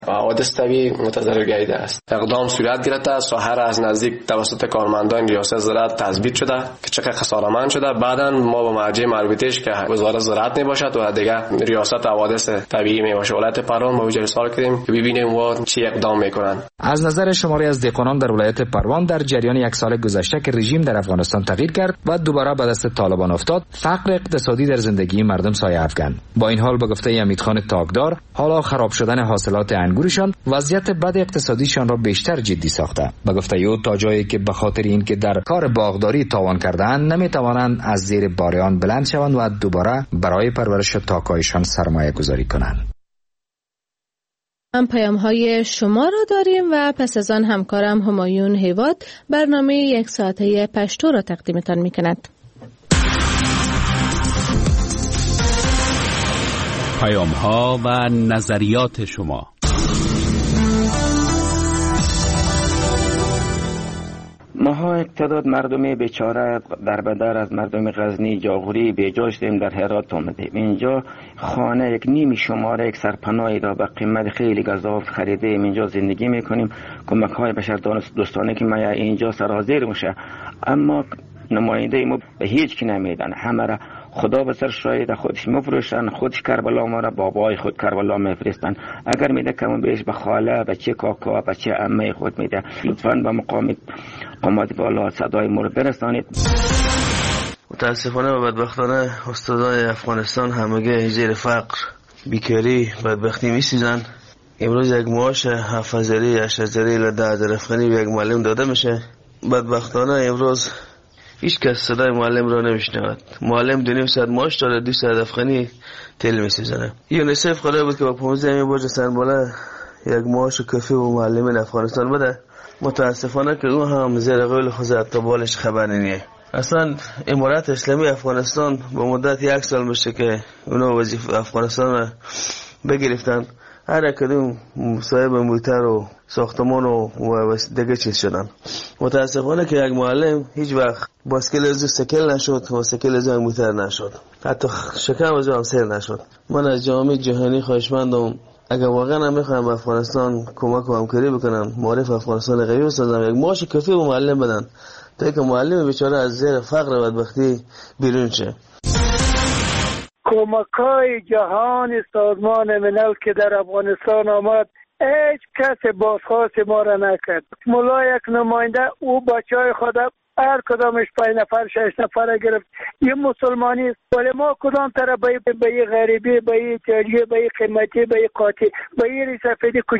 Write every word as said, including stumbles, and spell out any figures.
حوادث طبیعی متضرر گردیده است. اقدام صورت گرفته، ساحه را از نزدیک توسط کارمندان ریاست زراعت تثبیت شده که چقدر خسارتمند شده. بعداً ما با مرجع مربوطه‌اش که وزارت زراعت میباشد و دیگه ریاست حوادث طبیعی میباشه ولایت پروان ما وجه سوال کردیم که ببینیم و چی اقدام میکنن. از نظر شماری از دهقانان در ولایت پروان در جریان یک سال گذشته که رژیم در افغانستان تغییر کرد و دوباره به دست طالبان افتاد، فقر اقتصادی در زندگی مردم سایه افکند. با این حال به گفته امیدخان تاگدار، حالا خراب شدن حاصلات انگورشان وضعیت بد اقتصادیشان را بیشتر جدی ساخته. به گفته او تا جایی که به خاطر اینکه در کار باغداری تاوان کرده‌اند نمیتوانند از زیر باریان بلند شوند و دوباره برای پرورش تاکایشان سرمایه گذاری کنند. هم پیام های شما را داریم و پس از آن همکارم همایون هیواد برنامه یک ساعته پشتو را تقدیمتان می کند. پیام ها و نظریات شما. ماها یک تعداد مردم بیچاره در بدر از مردم غزنی جاغوری بیجا شدیم در هرات آمدیم. اینجا خانه یک نیم شماره یک سرپناهی را به قیمت خیلی گزاف خریدیم. اینجا زندگی میکنیم. کمک های بشر دوستانه که ما اینجا سرازیر میشه، اما نماینده ما به هیچ کی نمیدن. همه را خدا به سر شاید خودش مفروشن، خودش کربلا ما را بابای خود کربلا میفرستن. اگر میده کم بیش به خاله، بچه کاکا، بچه عمه خود میده. لطفاً به مقام قامت بالا صدای ما رو برسانید. متاسفانه و بدبختانه استادای افغانستان همگی زیر فقر، بیکاری، بدبختی میسوزن. امروز یک معاش هفت هزاری، هشت هزاری الی ده هزار افغانی به یک معلم داده میشه. بدبختانه امروز هیچ کس صدای معلم را نمیشنود. معلم دو نیم ساعت معاش داره، دو ساعت افغانی تل میسوزنه. یونیسف قرار بود که با پانزده می برج سنباله یک معاش کافی و معلمین افغانستان بده. متاسفانه که او هم زیر قول خود تا بالش خبر نیه. اصلا امارات اسلامی افغانستان با مدت یک سال میشه که اونا وظیفه افغانستان را بگرفتن. هر کدوم صاحب موتر و ساختمان و دیگه چیز شدن. متاسفانه که یک معلم هیچ وقت باسکل از سکل نشد و سکل از موتر نشد، حتی شکم از هم سیر نشد. من از جامعه جهانی خواهشمندم اگر واقعا هم میخوایم افغانستان کمک و همکاری بکنن، معرف افغانستان قوی بسازن، یک معاش کافی به معلم بدن تا که معلم بیچاره از زیر فقر و بدبختی بیرون شه. کمک‌های جهان سازمان ملل که در افغانستان آمد هیچ کس بازخواست ما را نکرد. مولا یک نماینده او بچه‌های خود هر کدامش پنج نفر شش نفر گرفت. یه مسلمانی است ولی ما کدام طرف به به غریبی، به تریه، به قیمتی، به قاطی، به سفیدی